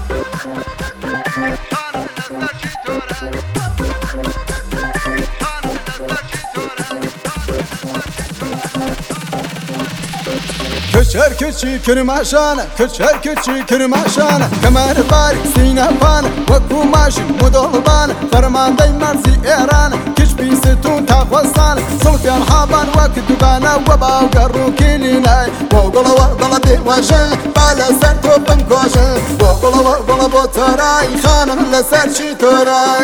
كشر كشي كرماشانة كشر كشي كرماشانة كمان باري سينا بانا وكو ماشي مدولبانة فرمان داي مرسي إيرانة كش بيستون تاخوصانة صلفيان حابان وكدوبانا وباو قرو كيليناي وقلا وقلا بي واشن بالا سر توبن كوشن وقلا وقلا بوتراي خانم لسر شي توراي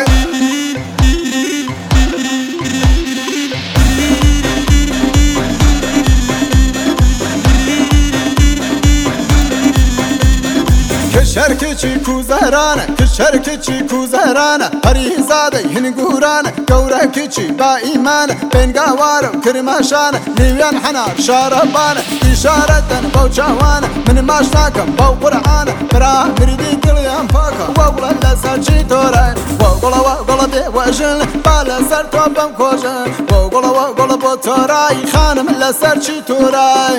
كشركتي كوزهرانة كشركتي كوزهرانة هريزادي هنقورانة كوركتي بايمانة بين قوارة وكرماشانة ليوان حنار شاربانة إشارة بوشاوانة من ماشناكم بو قرآنة برا مريدي قليان فاكا وقلا لسالشي توراي وقلا وقلا بي وجن بالا سر توبم كوشن وقلا وقلا بوتوراي خانم لسالشي توراي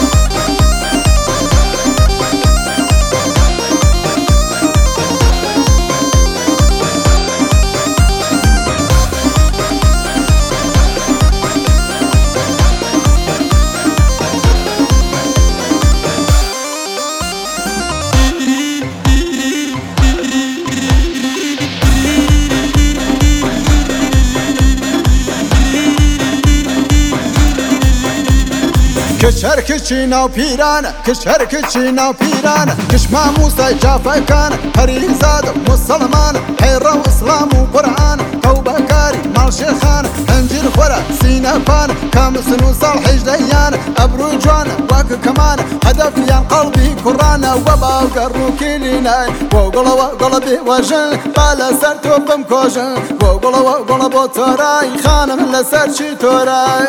كشركتي ناو بيرانا كشركتي ناو بيرانا كش ماموسا جافكانا هريزادة مسلمانة حيرة وإسلام وقرآن توبة كاري مال شيخانة هنجر خورا سينا بانا كامسن وصالح جديانا أبرو جوانا واك كمانا هدف ليان قلبي كرانا وباو قرو كيليناي وقلا وقلا بي وجن بالا سر توبم كوجن وقلا وقلا بوتراي خانم لسر شي توراي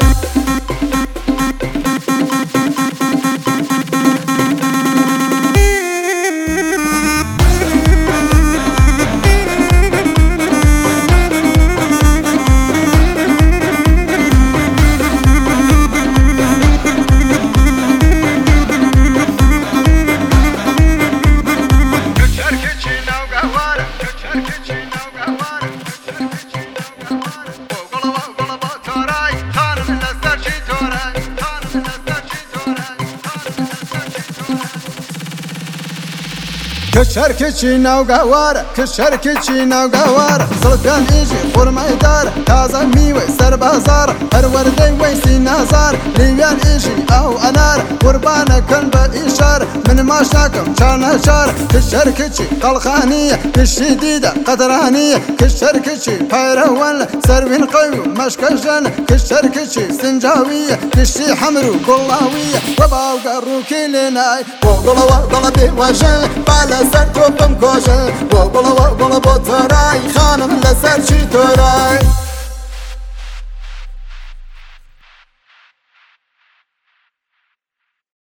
كشركتي ناو قوارة كشركتي ناو قوارة صلفيان إيجي خورما إدارة تازة ميوي سر بازارة هر وردي ويسي نازار ليوان إيجي أو أنارة قربانة كن بإشارة من ماشاكم شارنا شارة كشركتي قلخانية كشديدة قدرانية كشركتي بايروان سروين قوي مشكجنة كشركتي سنجاوية كشي حمرو قلاوية وباو قرو كيليناي وقلا وقلا بي وجن بالا سر توبم كوشن وقلا وقلا بوتراي خانم لسر شي توراي